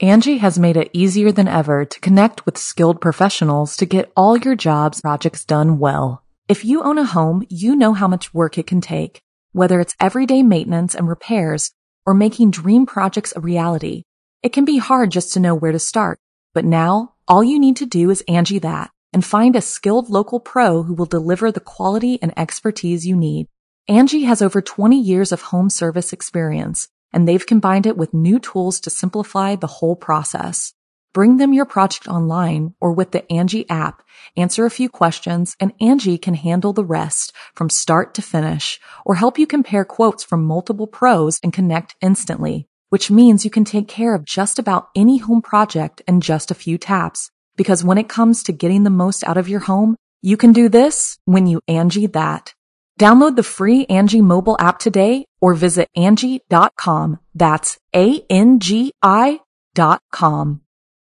Angie has made it easier than ever to connect with skilled professionals to get all your jobs projects done well. If you own a home, you know how much work it can take, whether it's everyday maintenance and repairs or making dream projects a reality. It can be hard just to know where to start, but now all you need to do is Angie that and find a skilled local pro who will deliver the quality and expertise you need. Angie has over 20 years of home service experience, and they've combined it with new tools to simplify the whole process. Bring them your project online or with the Angie app, answer a few questions, and Angie can handle the rest from start to finish or help you compare quotes from multiple pros and connect instantly, which means you can take care of just about any home project in just a few taps. Because when it comes to getting the most out of your home, you can do this when you Angie that. Download the free Angie mobile app today or visit Angie.com. That's ANGI.com.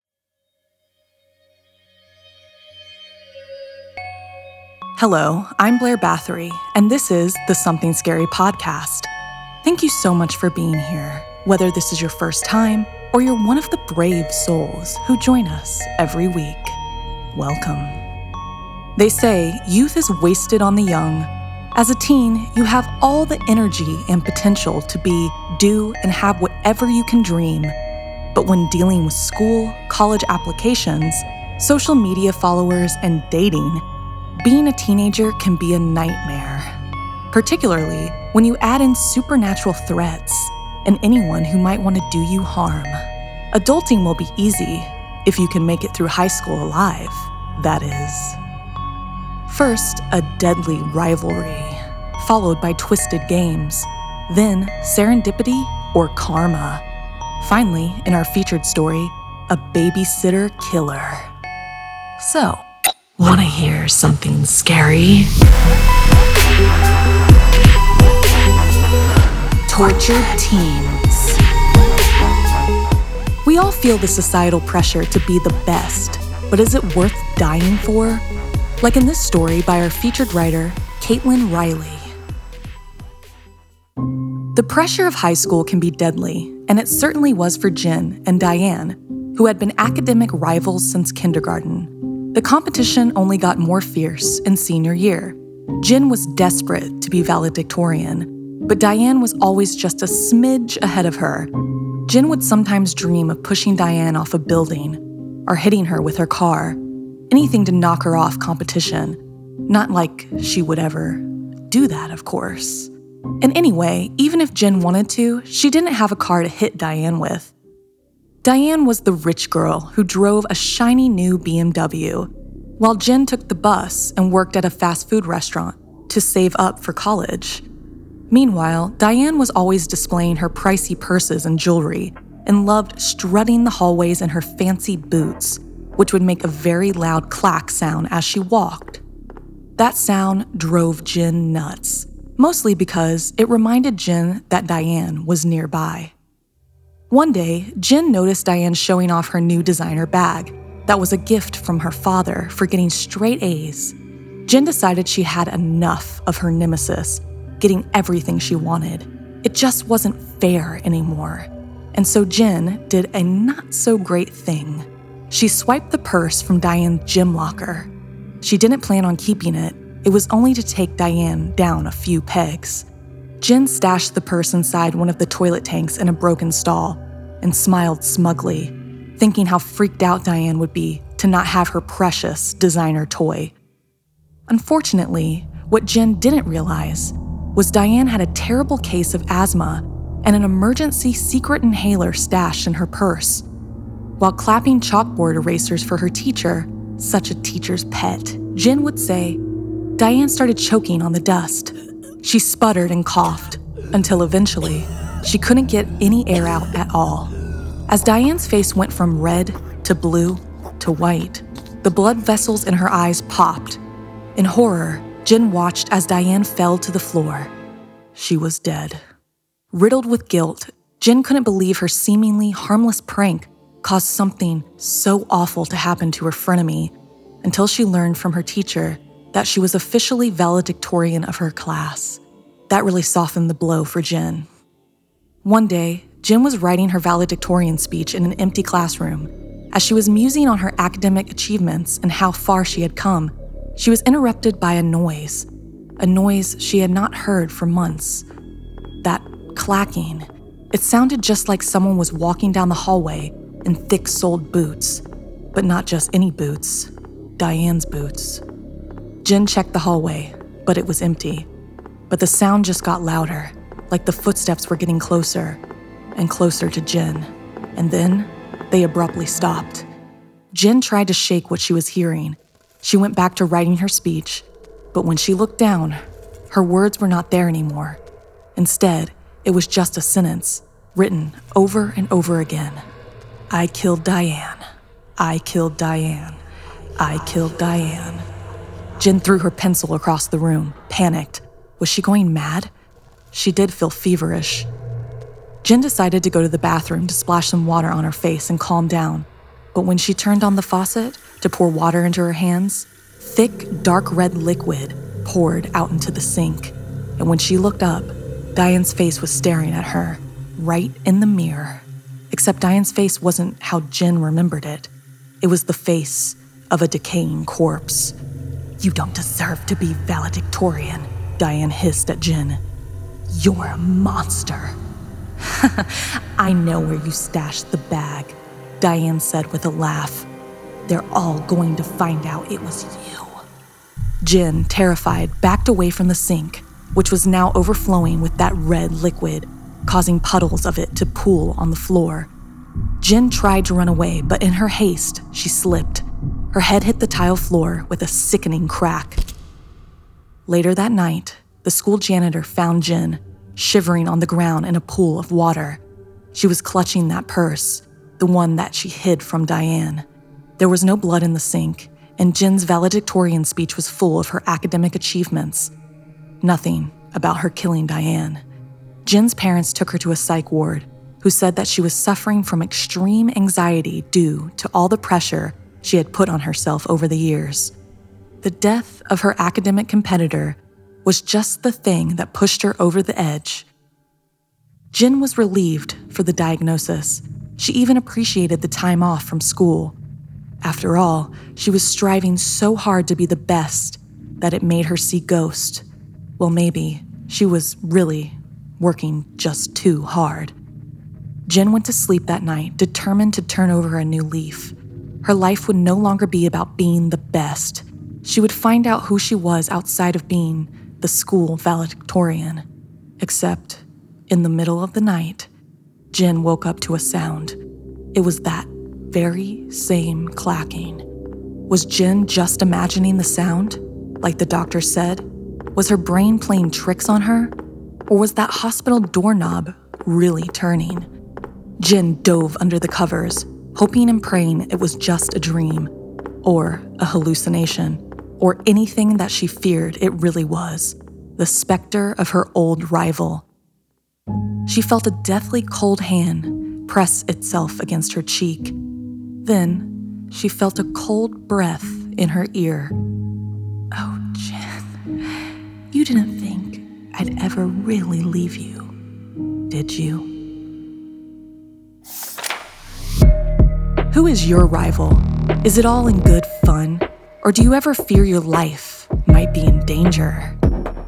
Hello, I'm Blair Bathory, and this is the Something Scary podcast. Thank you so much for being here, whether this is your first time or you're one of the brave souls who join us every week. Welcome. They say youth is wasted on the young. As a teen, you have all the energy and potential to be, do, and have whatever you can dream. But when dealing with school, college applications, social media followers, and dating, being a teenager can be a nightmare. Particularly when you add in supernatural threats and anyone who might want to do you harm. Adulting will be easy if you can make it through high school alive, that is. First, a deadly rivalry, followed by twisted games, then serendipity or karma. Finally, in our featured story, a babysitter killer. So, want to hear something scary? Tortured teens. We all feel the societal pressure to be the best, but is it worth dying for? Like in this story by our featured writer, Caitlin Riley. The pressure of high school can be deadly, and it certainly was for Jen and Diane, who had been academic rivals since kindergarten. The competition only got more fierce in senior year. Jen was desperate to be valedictorian, but Diane was always just a smidge ahead of her. Jen would sometimes dream of pushing Diane off a building or hitting her with her car, anything to knock her off competition. Not like she would ever do that, of course. And anyway, even if Jen wanted to, she didn't have a car to hit Diane with. Diane was the rich girl who drove a shiny new BMW, while Jen took the bus and worked at a fast food restaurant to save up for college. Meanwhile, Diane was always displaying her pricey purses and jewelry and loved strutting the hallways in her fancy boots, which would make a very loud clack sound as she walked. That sound drove Jen nuts, mostly because it reminded Jen that Diane was nearby. One day, Jen noticed Diane showing off her new designer bag that was a gift from her father for getting straight A's. Jen decided she had enough of her nemesis, getting everything she wanted. It just wasn't fair anymore. And so Jen did a not-so-great thing. She swiped the purse from Diane's gym locker. She didn't plan on keeping it. It was only to take Diane down a few pegs. Jen stashed the purse inside one of the toilet tanks in a broken stall and smiled smugly, thinking how freaked out Diane would be to not have her precious designer toy. Unfortunately, what Jen didn't realize was Diane had a terrible case of asthma and an emergency secret inhaler stashed in her purse. While clapping chalkboard erasers for her teacher, such a teacher's pet, Jen would say, Diane started choking on the dust. She sputtered and coughed until eventually she couldn't get any air out at all. As Diane's face went from red to blue to white, the blood vessels in her eyes popped. In horror, Jen watched as Diane fell to the floor. She was dead. Riddled with guilt, Jen couldn't believe her seemingly harmless prank caused something so awful to happen to her frenemy until she learned from her teacher that she was officially valedictorian of her class. That really softened the blow for Jen. One day, Jen was writing her valedictorian speech in an empty classroom. As she was musing on her academic achievements and how far she had come, she was interrupted by a noise she had not heard for months. That clacking. It sounded just like someone was walking down the hallway in thick-soled boots, but not just any boots, Diane's boots. Jen checked the hallway, but it was empty. But the sound just got louder, like the footsteps were getting closer and closer to Jen, and then they abruptly stopped. Jen tried to shake what she was hearing. She went back to writing her speech, but when she looked down, her words were not there anymore. Instead, it was just a sentence, written over and over again. I killed Diane. I killed Diane. I killed Diane. Jen threw her pencil across the room, panicked. Was she going mad? She did feel feverish. Jen decided to go to the bathroom to splash some water on her face and calm down. But when she turned on the faucet to pour water into her hands, thick, dark red liquid poured out into the sink. And when she looked up, Diane's face was staring at her, right in the mirror. Except Diane's face wasn't how Jen remembered it. It was the face of a decaying corpse. You don't deserve to be valedictorian, Diane hissed at Jen. You're a monster. I know where you stashed the bag, Diane said with a laugh. They're all going to find out it was you. Jen, terrified, backed away from the sink, which was now overflowing with that red liquid, causing puddles of it to pool on the floor. Jen tried to run away, but in her haste, she slipped. Her head hit the tile floor with a sickening crack. Later that night, the school janitor found Jen, shivering on the ground in a pool of water. She was clutching that purse, the one that she hid from Diane. There was no blood in the sink, and Jen's valedictorian speech was full of her academic achievements. Nothing about her killing Diane. Jen's parents took her to a psych ward, who said that she was suffering from extreme anxiety due to all the pressure she had put on herself over the years. The death of her academic competitor was just the thing that pushed her over the edge. Jen was relieved for the diagnosis. She even appreciated the time off from school. After all, she was striving so hard to be the best that it made her see ghosts. Well, maybe she was really working just too hard. Jen went to sleep that night, determined to turn over a new leaf. Her life would no longer be about being the best. She would find out who she was outside of being the school valedictorian. Except, in the middle of the night, Jen woke up to a sound. It was that very same clacking. Was Jen just imagining the sound, like the doctor said? Was her brain playing tricks on her? Or was that hospital doorknob really turning? Jen dove under the covers, hoping and praying it was just a dream, or a hallucination, or anything that she feared it really was, the specter of her old rival. She felt a deathly cold hand press itself against her cheek. Then she felt a cold breath in her ear. Oh, Jen, you didn't think I'd ever really leave you, did you? Who is your rival? Is it all in good fun? Or do you ever fear your life might be in danger?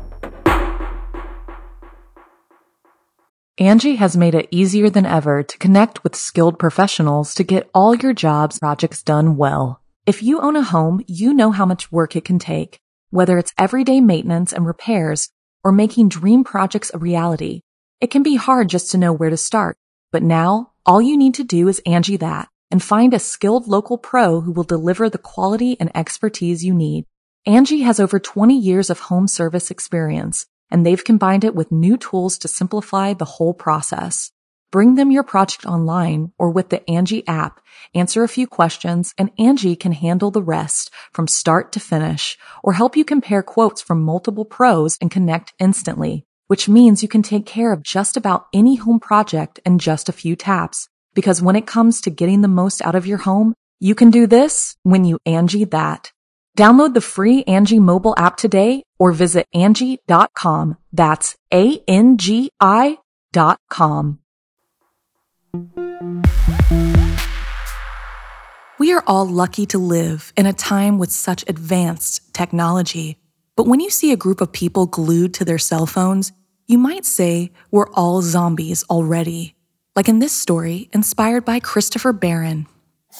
Angie has made it easier than ever to connect with skilled professionals to get all your jobs projects done well. If you own a home, you know how much work it can take, whether it's everyday maintenance and repairs or making dream projects a reality. It can be hard just to know where to start, but now all you need to do is Angie that and find a skilled local pro who will deliver the quality and expertise you need. Angie has over 20 years of home service experience, and they've combined it with new tools to simplify the whole process. Bring them your project online or with the Angie app, answer a few questions, and Angie can handle the rest from start to finish, or help you compare quotes from multiple pros and connect instantly, which means you can take care of just about any home project in just a few taps. Because when it comes to getting the most out of your home, you can do this when you Angie that. Download the free Angie mobile app today or visit Angie.com. That's ANGI.com. We are all lucky to live in a time with such advanced technology, but when you see a group of people glued to their cell phones, you might say we're all zombies already. Like in this story, inspired by Christopher Barron.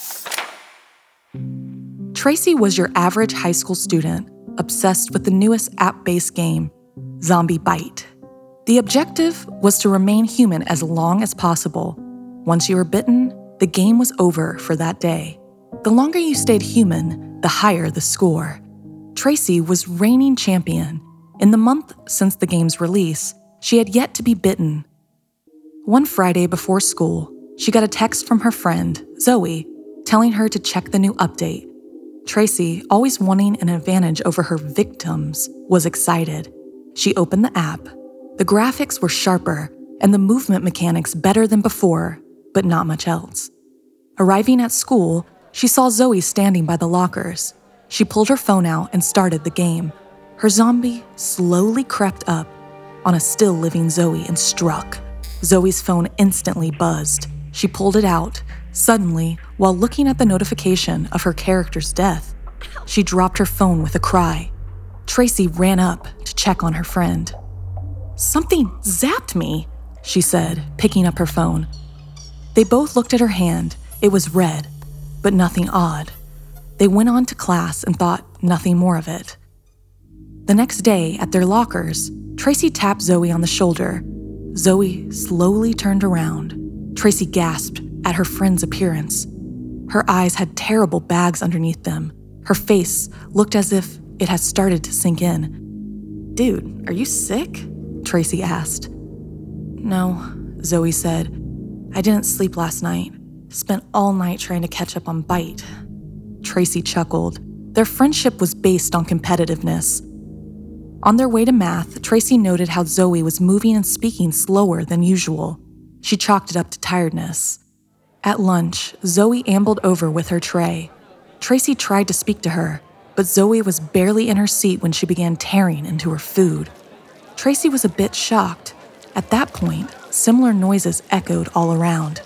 Tracy was your average high school student, obsessed with the newest app-based game, Zombie Bite. The objective was to remain human as long as possible. Once you were bitten, the game was over for that day. The longer you stayed human, the higher the score. Tracy was reigning champion. In the month since the game's release, she had yet to be bitten. One Friday before school, she got a text from her friend, Zoe, telling her to check the new update. Tracy, always wanting an advantage over her victims, was excited. She opened the app. The graphics were sharper and the movement mechanics better than before, but not much else. Arriving at school, she saw Zoe standing by the lockers. She pulled her phone out and started the game. Her zombie slowly crept up on a still-living Zoe and struck. Zoe's phone instantly buzzed. She pulled it out. Suddenly, while looking at the notification of her character's death, she dropped her phone with a cry. Tracy ran up to check on her friend. "Something zapped me," she said, picking up her phone. They both looked at her hand. It was red, but nothing odd. They went on to class and thought nothing more of it. The next day, at their lockers, Tracy tapped Zoe on the shoulder. Zoe slowly turned around. Tracy gasped at her friend's appearance. Her eyes had terrible bags underneath them. Her face looked as if it had started to sink in. "Dude, are you sick?" Tracy asked. "No," Zoe said. "I didn't sleep last night. Spent all night trying to catch up on Bite." Tracy chuckled. Their friendship was based on competitiveness. On their way to math, Tracy noted how Zoe was moving and speaking slower than usual. She chalked it up to tiredness. At lunch, Zoe ambled over with her tray. Tracy tried to speak to her, but Zoe was barely in her seat when she began tearing into her food. Tracy was a bit shocked. At that point, similar noises echoed all around.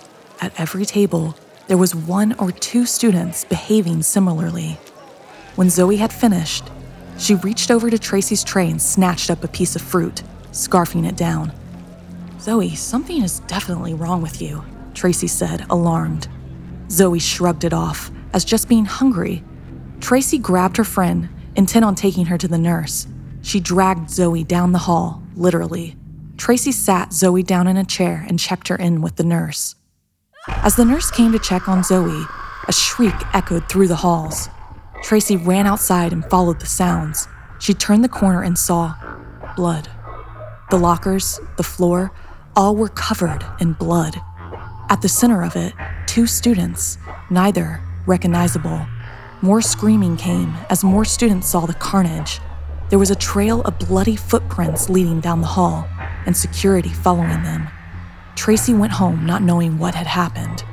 At every table, there was one or two students behaving similarly. When Zoe had finished, she reached over to Tracy's tray and snatched up a piece of fruit, scarfing it down. "Zoe, something is definitely wrong with you," Tracy said, alarmed. Zoe shrugged it off as just being hungry. Tracy grabbed her friend, intent on taking her to the nurse. She dragged Zoe down the hall, literally. Tracy sat Zoe down in a chair and checked her in with the nurse. As the nurse came to check on Zoe, a shriek echoed through the halls. Tracy ran outside and followed the sounds. She turned the corner and saw blood. The lockers, the floor, all were covered in blood. At the center of it, two students, neither recognizable. More screaming came as more students saw the carnage. There was a trail of bloody footprints leading down the hall, and security following them. Tracy went home not knowing what had happened.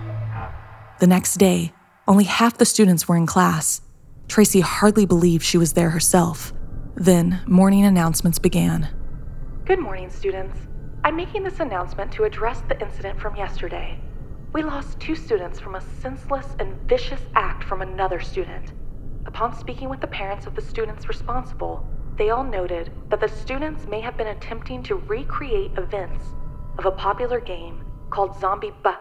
The next day, only half the students were in class. Tracy hardly believed she was there herself. Then, morning announcements began. "Good morning, students. I'm making this announcement to address the incident from yesterday. We lost 2 students from a senseless and vicious act from another student. Upon speaking with the parents of the students responsible, they all noted that the students may have been attempting to recreate events of a popular game called Zombie Bite."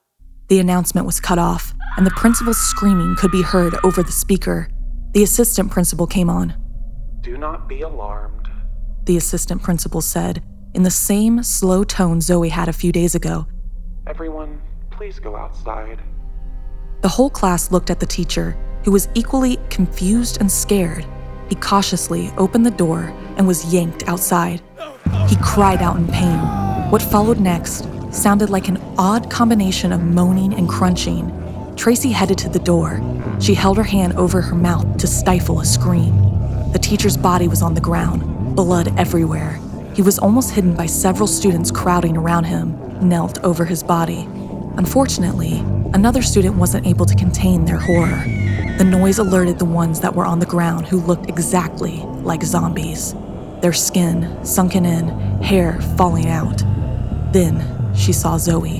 The announcement was cut off, and the principal's screaming could be heard over the speaker. The assistant principal came on. "Do not be alarmed," the assistant principal said, in the same slow tone Zoe had a few days ago. "Everyone, please go outside." The whole class looked at the teacher, who was equally confused and scared. He cautiously opened the door and was yanked outside. He cried out in pain. What followed next sounded like an odd combination of moaning and crunching. Tracy headed to the door. She held her hand over her mouth to stifle a scream. The teacher's body was on the ground, blood everywhere. He was almost hidden by several students crowding around him, knelt over his body. Unfortunately, another student wasn't able to contain their horror. The noise alerted the ones that were on the ground, who looked exactly like zombies. Their skin sunken in, hair falling out. Then she saw Zoe.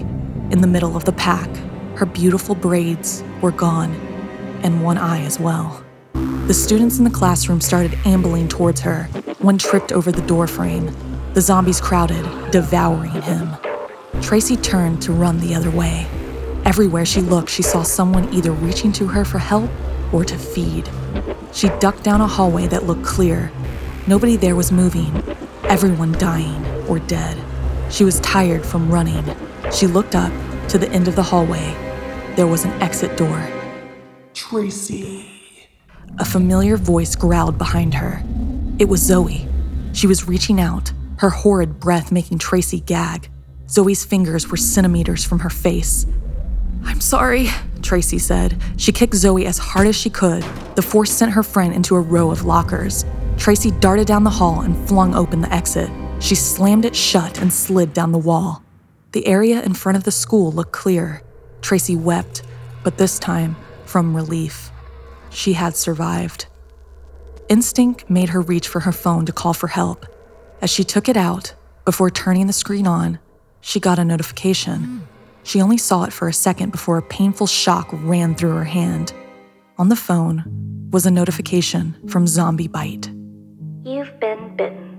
in the middle of the pack. Her beautiful braids were gone, and one eye as well. The students in the classroom started ambling towards her. One tripped over the doorframe. The zombies crowded, devouring him. Tracy turned to run the other way. Everywhere she looked, she saw someone either reaching to her for help or to feed. She ducked down a hallway that looked clear. Nobody there was moving, everyone dying or dead. She was tired from running. She looked up to the end of the hallway. There was an exit door. Tracy. A familiar voice growled behind her. It was Zoe. She was reaching out, her horrid breath making Tracy gag. Zoe's fingers were centimeters from her face. "I'm sorry," Tracy said. She kicked Zoe as hard as she could. The force sent her friend into a row of lockers. Tracy darted down the hall and flung open the exit. She slammed it shut and slid down the wall. The area in front of the school looked clear. Tracy wept, but this time from relief. She had survived. Instinct made her reach for her phone to call for help. As she took it out, before turning the screen on, she got a notification. She only saw it for a second before a painful shock ran through her hand. On the phone was a notification from Zombie Bite. You've been bitten.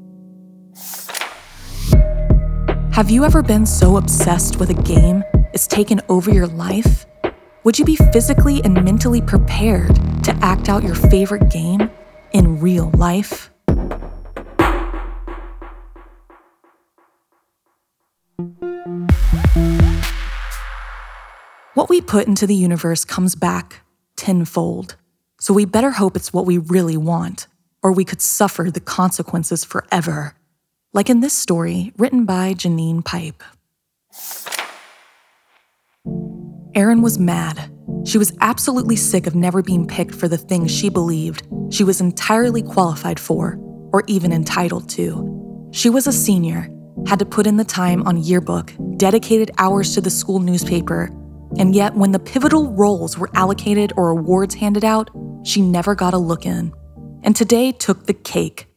Have you ever been so obsessed with a game it's taken over your life? Would you be physically and mentally prepared to act out your favorite game in real life? What we put into the universe comes back tenfold, so we better hope it's what we really want, or we could suffer the consequences forever. Like in this story, written by Janine Pipe. Erin was mad. She was absolutely sick of never being picked for the things she believed she was entirely qualified for, or even entitled to. She was a senior, had to put in the time on yearbook, dedicated hours to the school newspaper, and yet when the pivotal roles were allocated or awards handed out, she never got a look in. And today took the cake.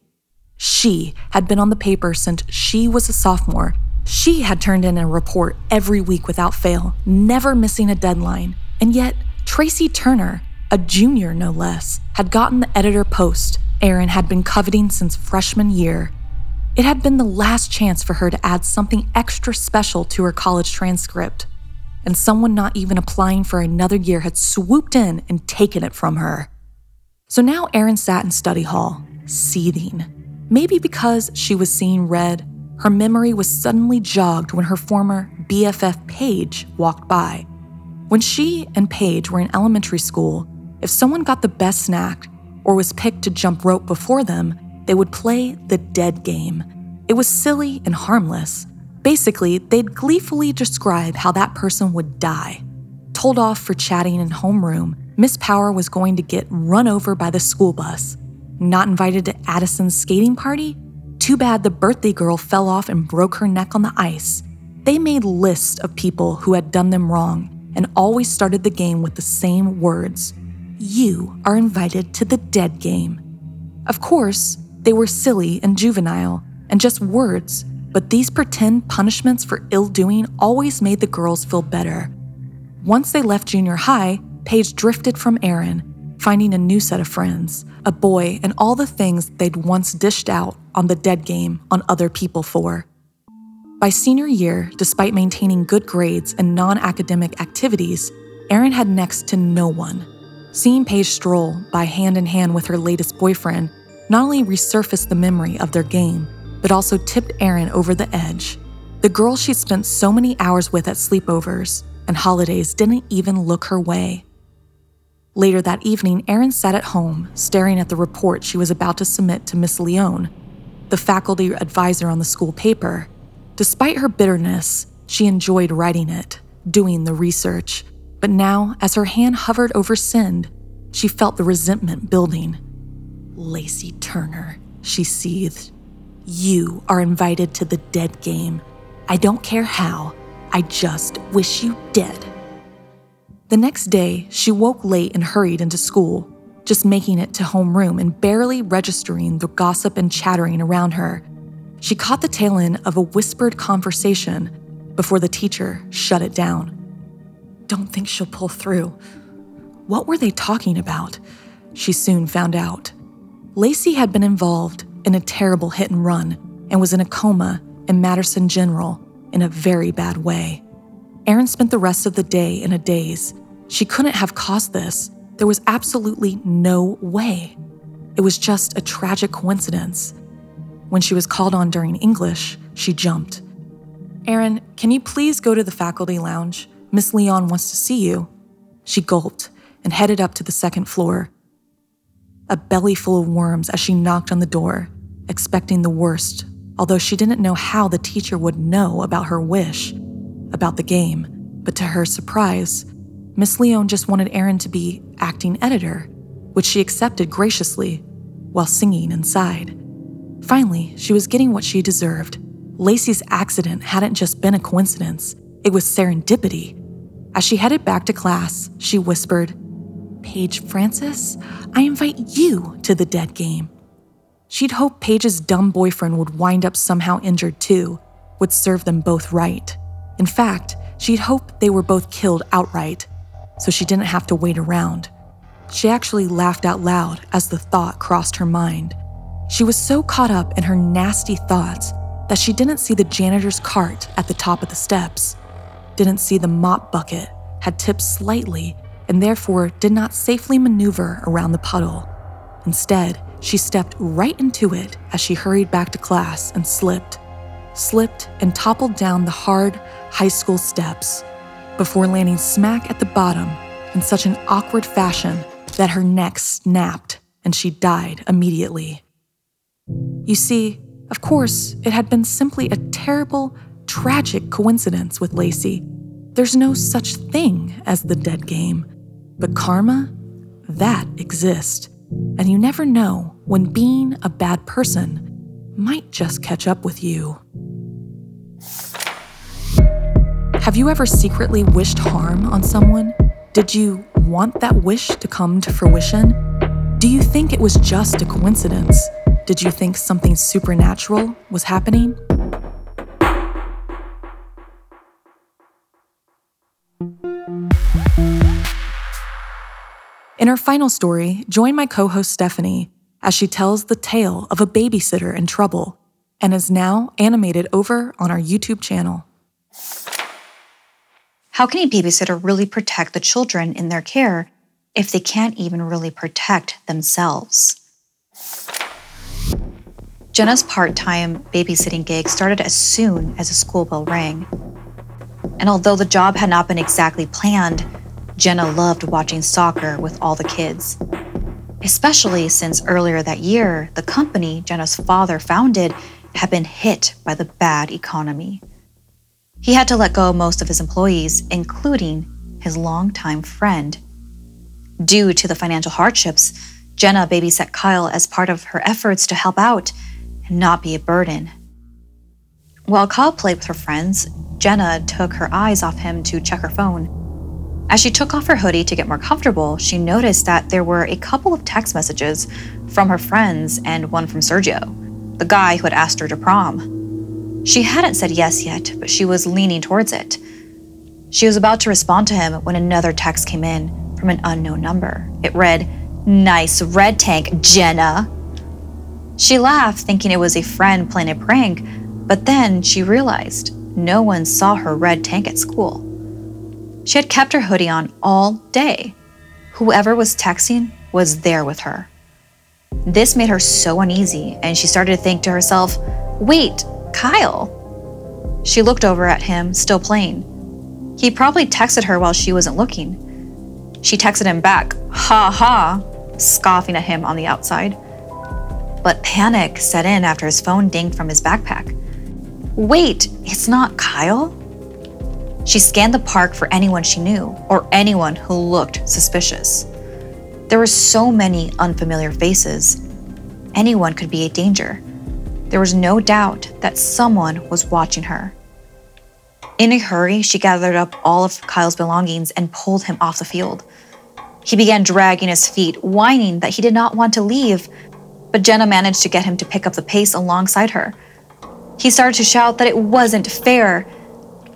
She had been on the paper since she was a sophomore. She had turned in a report every week without fail, never missing a deadline. And yet, Tracy Turner, a junior no less, had gotten the editor post Erin had been coveting since freshman year. It had been the last chance for her to add something extra special to her college transcript. And someone not even applying for another year had swooped in and taken it from her. So now Erin sat in study hall, seething. Maybe because she was seeing red, her memory was suddenly jogged when her former BFF Paige walked by. When she and Paige were in elementary school, if someone got the best snack or was picked to jump rope before them, they would play the dead game. It was silly and harmless. Basically, they'd gleefully describe how that person would die. Told off for chatting in homeroom, Miss Power was going to get run over by the school bus. Not invited to Addison's skating party? Too bad the birthday girl fell off and broke her neck on the ice. They made lists of people who had done them wrong and always started the game with the same words. You are invited to the dead game. Of course, they were silly and juvenile and just words, but these pretend punishments for ill-doing always made the girls feel better. Once they left junior high, Paige drifted from Erin, finding a new set of friends, a boy, and all the things they'd once dished out on the dead game on other people for. By senior year, despite maintaining good grades and non-academic activities, Erin had next to no one. Seeing Paige stroll by hand in hand with her latest boyfriend not only resurfaced the memory of their game, but also tipped Erin over the edge. The girl she'd spent so many hours with at sleepovers and holidays didn't even look her way. Later that evening, Erin sat at home, staring at the report she was about to submit to Miss Leone, the faculty advisor on the school paper. Despite her bitterness, she enjoyed writing it, doing the research. But now, as her hand hovered over send, she felt the resentment building. Lacey Turner, she seethed. You are invited to the dead game. I don't care how. I just wish you dead. The next day, she woke late and hurried into school, just making it to homeroom and barely registering the gossip and chattering around her. She caught the tail end of a whispered conversation. before the teacher shut it down. Don't think she'll pull through. What were they talking about? She soon found out. Lacey had been involved in a terrible hit and run and was in a coma in Madison General in a very bad way. Erin spent the rest of the day in a daze. She couldn't have caused this. There was absolutely no way. It was just a tragic coincidence. When she was called on during English, she jumped. "Erin, can you please go to the faculty lounge? Miss Leon wants to see you." She gulped and headed up to the second floor. A belly full of worms as she knocked on the door, expecting the worst, although she didn't know how the teacher would know about her wish, about the game. But to her surprise, Miss Leon just wanted Erin to be acting editor, which she accepted graciously while singing inside. Finally, she was getting what she deserved. Lacey's accident hadn't just been a coincidence, it was serendipity. As she headed back to class, she whispered, "Paige Francis, I invite you to the dead game." She'd hoped Paige's dumb boyfriend would wind up somehow injured too, would serve them both right. In fact, she'd hoped they were both killed outright, so she didn't have to wait around. She actually laughed out loud as the thought crossed her mind. She was so caught up in her nasty thoughts that she didn't see the janitor's cart at the top of the steps, didn't see the mop bucket had tipped slightly and therefore did not safely maneuver around the puddle. Instead, she stepped right into it as she hurried back to class and slipped and toppled down the hard high school steps before landing smack at the bottom in such an awkward fashion that her neck snapped and she died immediately. You see, of course, it had been simply a terrible, tragic coincidence with Lacey. There's no such thing as the dead game. But karma, that exists. And you never know when being a bad person might just catch up with you. Have you ever secretly wished harm on someone? Did you want that wish to come to fruition? Do you think it was just a coincidence? Did you think something supernatural was happening? In her final story, join my co-host Stephanie as she tells the tale of a babysitter in trouble and is now animated over on our YouTube channel. How can a babysitter really protect the children in their care if they can't even really protect themselves? Jenna's part-time babysitting gig started as soon as the school bell rang. And although the job had not been exactly planned, Jenna loved watching soccer with all the kids, especially since earlier that year, the company Jenna's father founded had been hit by the bad economy. He had to let go of most of his employees, including his longtime friend. Due to the financial hardships, Jenna babysat Kyle as part of her efforts to help out and not be a burden. While Kyle played with her friends, Jenna took her eyes off him to check her phone. As she took off her hoodie to get more comfortable, she noticed that there were a couple of text messages from her friends and one from Sergio, the guy who had asked her to prom. She hadn't said yes yet, but she was leaning towards it. She was about to respond to him when another text came in from an unknown number. It read, "Nice red tank, Jenna." She laughed, thinking it was a friend playing a prank, but then she realized no one saw her red tank at school. She had kept her hoodie on all day. Whoever was texting was there with her. This made her so uneasy, and she started to think to herself, "Wait, Kyle." She looked over at him, still playing. He probably texted her while she wasn't looking. She texted him back, "Ha ha," scoffing at him on the outside. But panic set in after his phone dinged from his backpack. "Wait, it's not Kyle?" She scanned the park for anyone she knew or anyone who looked suspicious. There were so many unfamiliar faces. Anyone could be a danger. There was no doubt that someone was watching her. In a hurry, she gathered up all of Kyle's belongings and pulled him off the field. He began dragging his feet, whining that he did not want to leave, but Jenna managed to get him to pick up the pace alongside her. He started to shout that it wasn't fair.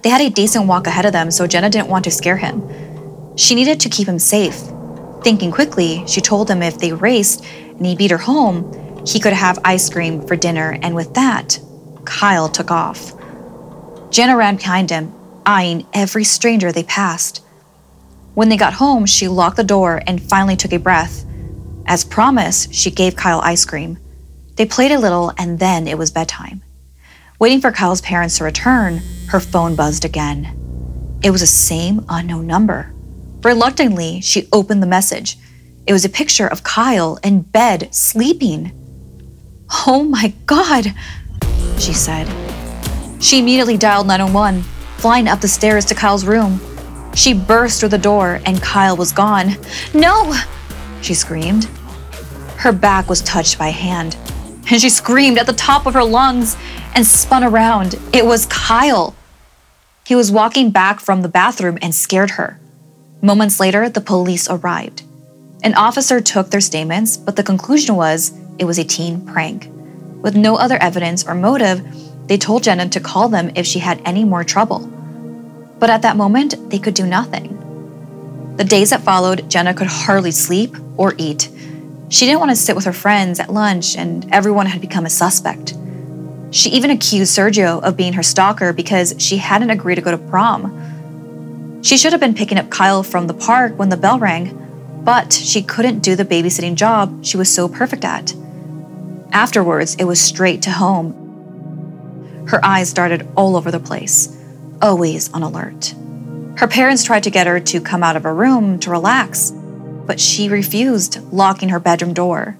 They had a decent walk ahead of them, so Jenna didn't want to scare him. She needed to keep him safe. Thinking quickly, she told him if they raced and he beat her home, he could have ice cream for dinner, and with that, Kyle took off. Jenna ran behind him, eyeing every stranger they passed. When they got home, she locked the door and finally took a breath. As promised, she gave Kyle ice cream. They played a little, and then it was bedtime. Waiting for Kyle's parents to return, her phone buzzed again. It was the same unknown number. Reluctantly, she opened the message. It was a picture of Kyle in bed, sleeping. "Oh my God," she said. She immediately dialed 911, flying up the stairs to Kyle's room. She burst through the door, and Kyle was gone. "No!" she screamed. Her back was touched by a hand, and she screamed at the top of her lungs and spun around. It was Kyle. He was walking back from the bathroom and scared her. Moments later, the police arrived. An officer took their statements, but the conclusion was it was a teen prank. With no other evidence or motive, they told Jenna to call them if she had any more trouble. But at that moment, they could do nothing. The days that followed, Jenna could hardly sleep or eat. She didn't want to sit with her friends at lunch, and everyone had become a suspect. She even accused Sergio of being her stalker because she hadn't agreed to go to prom. She should have been picking up Kyle from the park when the bell rang, but she couldn't do the babysitting job she was so perfect at. Afterwards, it was straight to home. Her eyes darted all over the place, always on alert. Her parents tried to get her to come out of her room to relax, but she refused, locking her bedroom door.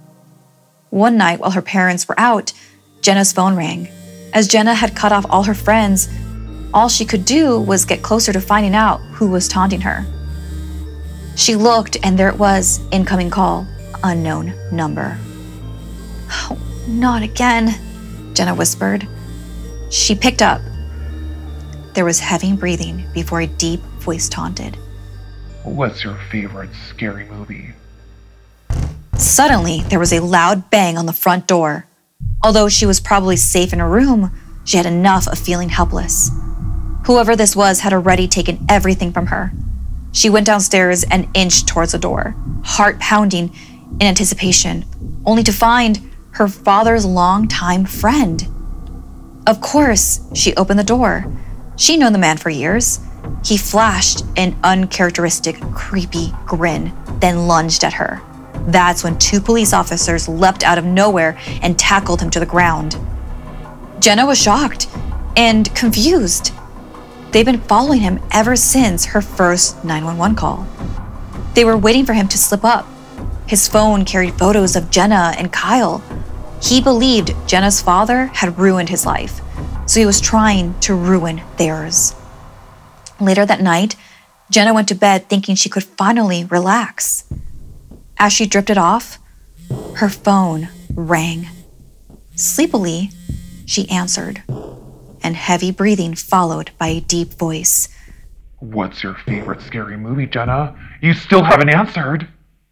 One night while her parents were out, Jenna's phone rang. As Jenna had cut off all her friends, all she could do was get closer to finding out who was taunting her. She looked, and there it was, incoming call, unknown number. "Oh, not again," Jenna whispered. She picked up. There was heavy breathing before a deep voice taunted. What's your favorite scary movie? Suddenly, there was a loud bang on the front door. Although she was probably safe in her room, she had enough of feeling helpless. Whoever this was had already taken everything from her. She went downstairs and inched towards the door, heart pounding in anticipation, only to find her father's longtime friend. Of course, she opened the door. She'd known the man for years. He flashed an uncharacteristic, creepy grin, then lunged at her. That's when two police officers leapt out of nowhere and tackled him to the ground. Jenna was shocked and confused. They'd been following him ever since her first 911 call. They were waiting for him to slip up. His phone carried photos of Jenna and Kyle. He believed Jenna's father had ruined his life, so he was trying to ruin theirs. Later that night, Jenna went to bed thinking she could finally relax. As she drifted off, her phone rang. Sleepily, she answered, and heavy breathing followed by a deep voice. What's your favorite scary movie, Jenna? You still haven't answered.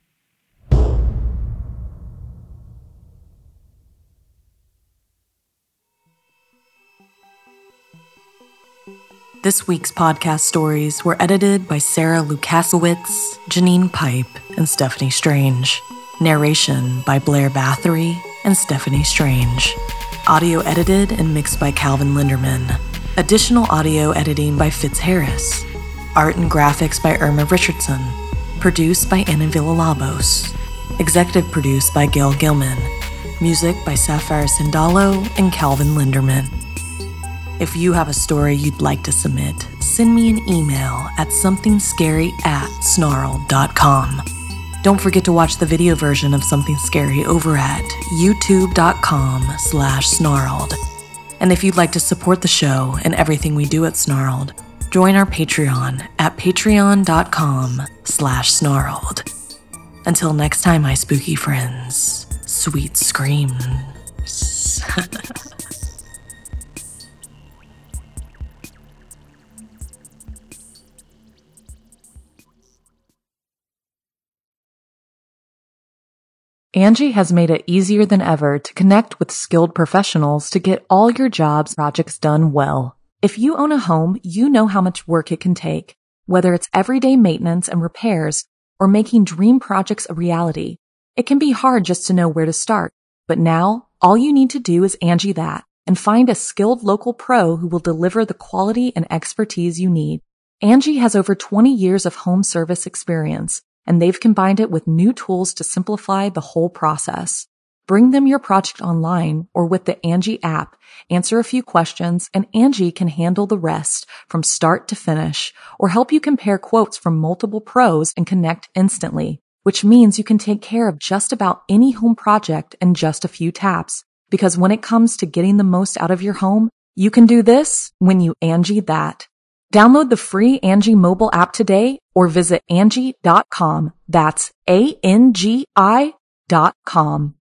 This week's podcast stories were edited by Sarah Lukasiewicz, Janine Pipe, and Stephanie Strange. Narration by Blair Bathory and Stephanie Strange. Audio edited and mixed by Calvin Linderman. Additional audio editing by Fitz Harris. Art and graphics by Irma Richardson. Produced by Anna Villalobos. Executive produced by Gail Gilman. Music by Sapphire Sindalo and Calvin Linderman. If you have a story you'd like to submit, send me an email at somethingscary@snarled.com. Don't forget to watch the video version of Something Scary over at youtube.com/snarled. And if you'd like to support the show and everything we do at Snarled, join our Patreon at patreon.com/snarled. Until next time, my spooky friends, sweet screams. Angie has made it easier than ever to connect with skilled professionals to get all your jobs projects done well. If you own a home, you know how much work it can take, whether it's everyday maintenance and repairs or making dream projects a reality. It can be hard just to know where to start, but now all you need to do is Angie that and find a skilled local pro who will deliver the quality and expertise you need. Angie has over 20 years of home service experience, and they've combined it with new tools to simplify the whole process. Bring them your project online or with the Angie app, answer a few questions, and Angie can handle the rest from start to finish or help you compare quotes from multiple pros and connect instantly, which means you can take care of just about any home project in just a few taps. Because when it comes to getting the most out of your home, you can do this when you Angie that. Download the free Angie mobile app today or visit Angie.com. That's ANGI.com.